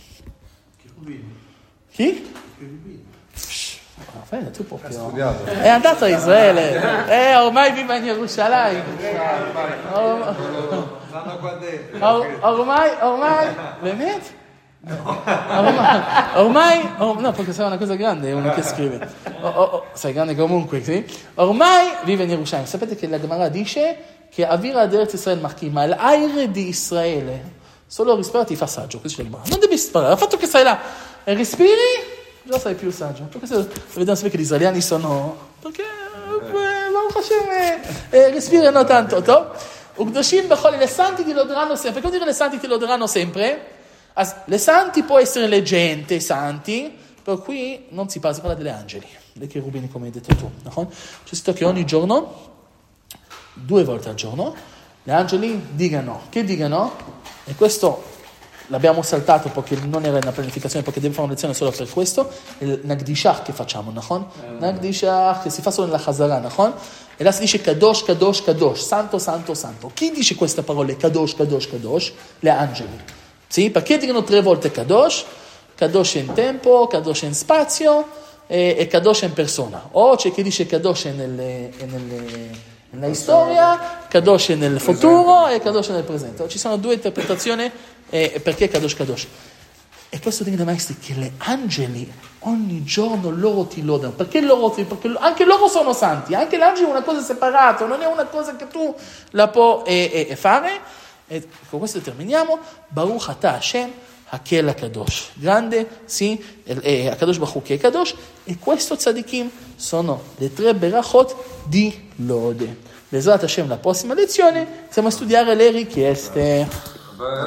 Chi? Tu proprio... È andato a Israele, ormai vive in Gerusalemme. Ormai, veramente? Ormai, no, perché sarà una cosa grande, uno che scrive. Sei grande comunque, sì? Ormai vive in Gerusalemme. Sapete che la Gemara dice che Avira ad Eretz Israel Machima, l'aire di Israele, solo respira ti fa saggio. Non devi sparare, il fatto che stai là e respiri, già sei più saggio. Perché vediamo sempre che gli israeliani sono... Perché respirano tanto. Ugdoshim bechol, le santi ti loderanno sempre. Perché dire le santi ti loderanno sempre? Le santi può essere le gente, i santi, però qui non si parla delle angeli, dei cherubini come hai detto tu. No? C'è scritto che ogni giorno, 2 volte al giorno, gli angeli digano. Che digano? E questo... L'abbiamo saltato perché non era una pianificazione, perché devo fare una lezione solo per questo. Il Nagdishah che facciamo, no? Nagdishah che si fa solo nella Chazara, no? E là si dice Kadosh, Kadosh, Kadosh, santo, santo, santo. Chi dice queste parole? Kadosh, Kadosh, Kadosh? Le angeli. Sì? Perché dicono 3 volte Kadosh? Kadosh in tempo, Kadosh in spazio e Kadosh in persona. O c'è chi dice Kadosh nella storia, Kadosh nel futuro e Kadosh nel presente. Ci sono 2 interpretazioni perché Kadosh Kadosh. E questo dicono i maestri che le angeli ogni giorno loro ti lodano. Perché anche loro sono santi, anche l'angelo è una cosa separata, non è una cosa che tu la puoi fare. E con questo terminiamo. Baruch Ata Hashem Hakel HaKadosh. Grande, sì, HaKadosh Baruch Hu che è Kadosh. E questo tzadikim sono le 3 berachot di lode. Bezrat Hashem, la prossima lezione stiamo a studiare le richieste.